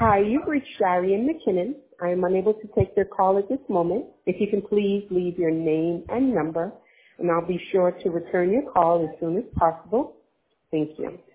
Hi, you've reached Sharian McKinnon. I am unable to take your call at this moment. If you can please leave your name and number, and I'll be sure to return your call as soon as possible. Thank you.